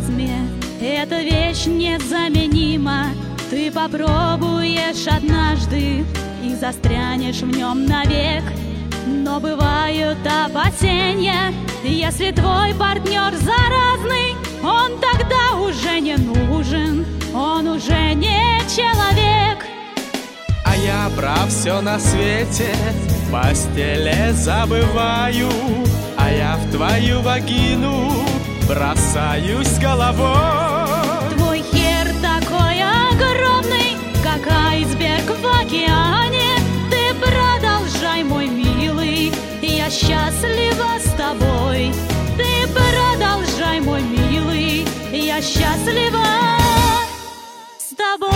оргазме. Эта вещь незаменима. Ты попробуешь однажды и застрянешь в нем навек. Но бывают опасения, если твой партнер заразный, он тогда уже не нужен, он уже не человек. А я про все на свете в постели забываю, а я в твою вагину бросаюсь головой. Твой хер такой огромный, как айсберг в океане. Ты продолжай, мой милый, я счастлива с тобой. Ты продолжай, мой милый, я счастлива с тобой.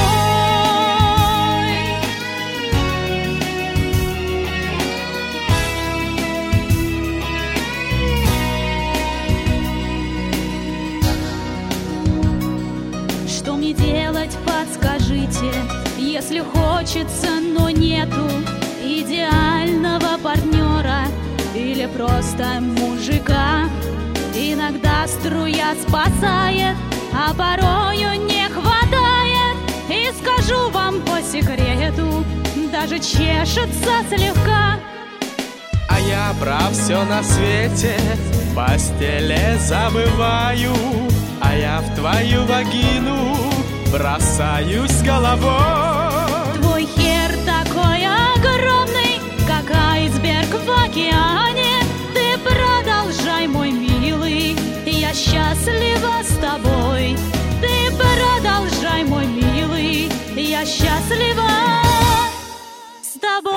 Что мне делать, подскажите, если хочется, но нету идеального партнера или просто мужика. Иногда струя спасает, а порою не хватает. И скажу вам по секрету, даже чешется слегка. А я про все на свете в постели забываю, а я в твою вагину бросаюсь головой. Твой хер такой огромный, как айсберг в океане. Ты продолжай, мой милый, я счастлива с тобой. Ты продолжай, мой милый, я счастлива с тобой.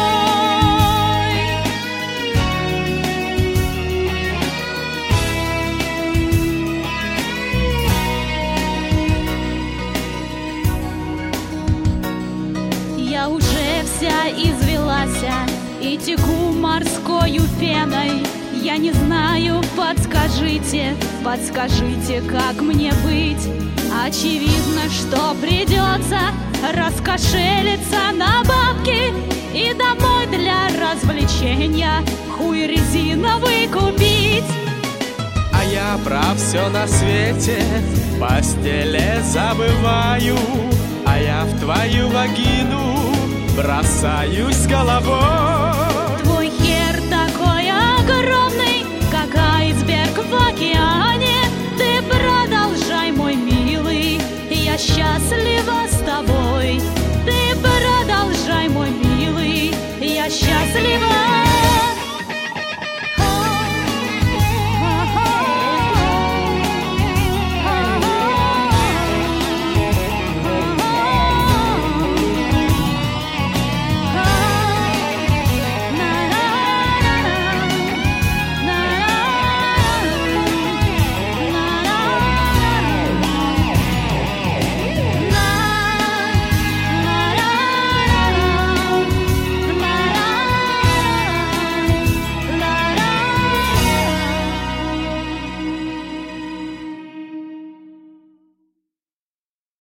Я уже вся извелась и теку морскою пеной. Я не знаю, подскажите, подскажите, как мне быть. Очевидно, что придется раскошелиться на бабки и домой для развлечения хуй резиновый купить. А я про все на свете в постели забываю, а я в твою вагину бросаюсь головой. Твой хер такой огромный, как айсберг в океане. Ты продолжай, мой милый, я счастлива с тобой. Ты продолжай, мой милый, я счастлива